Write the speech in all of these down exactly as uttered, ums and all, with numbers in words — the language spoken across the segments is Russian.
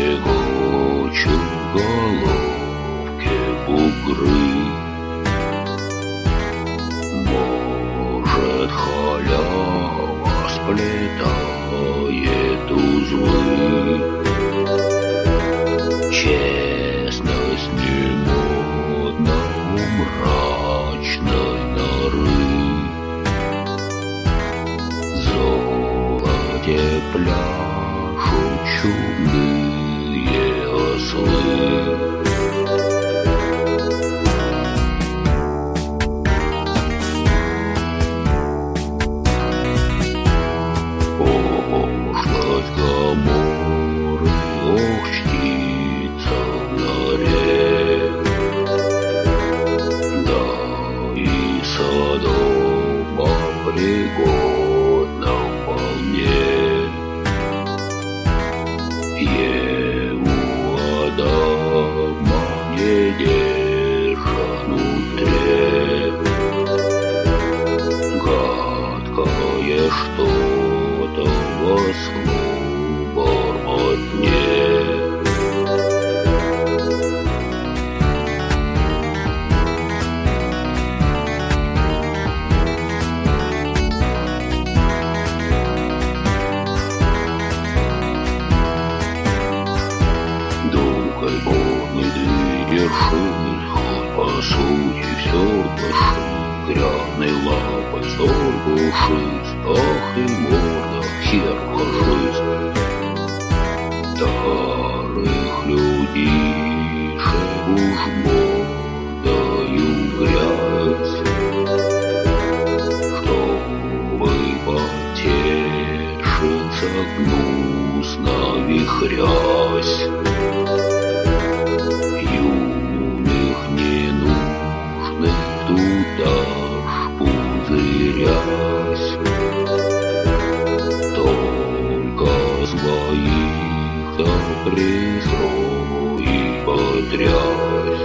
Стрекочут головки бугры. Может, халява сплетает узлы. Честность не модна у мрачной норы. В золоте пляшут чудные ослы. Пошлость Гоморры, ох, чтится в норе. Да и Содома пригодна вполне. Еву Адама не держа внутри. Гадкое что-то во сну бормотне. Духой водный ты вершин, хоть по сути все души. Грязной лапой столь пушист, ах и морда, хер ложись. Старых людишек уж мордою грязь, чтобы потешиться гнусно вихрясь. Юных ненужных туда ж пузырясь, только своих-то пристроить потрясь.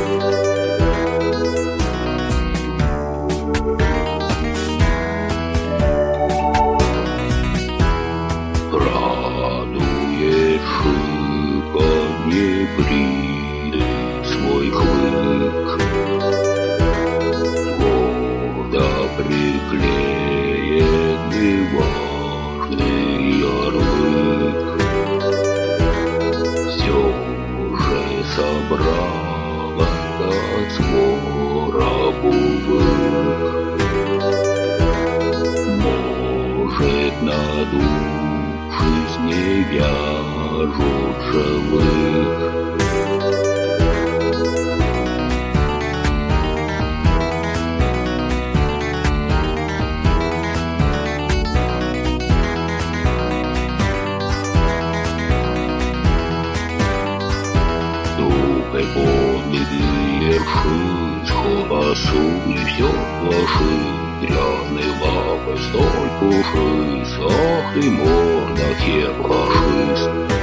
Радует шибко небритый свой клык. Гордо приклеенный важный ярлык. Все же собралось от свора бубых. Может, надувшись, не вяжут живых. Духой водный ты вершись, хоть по сути все плаши. Грязной лапой столь пушист, ах ты морда, хер фашист.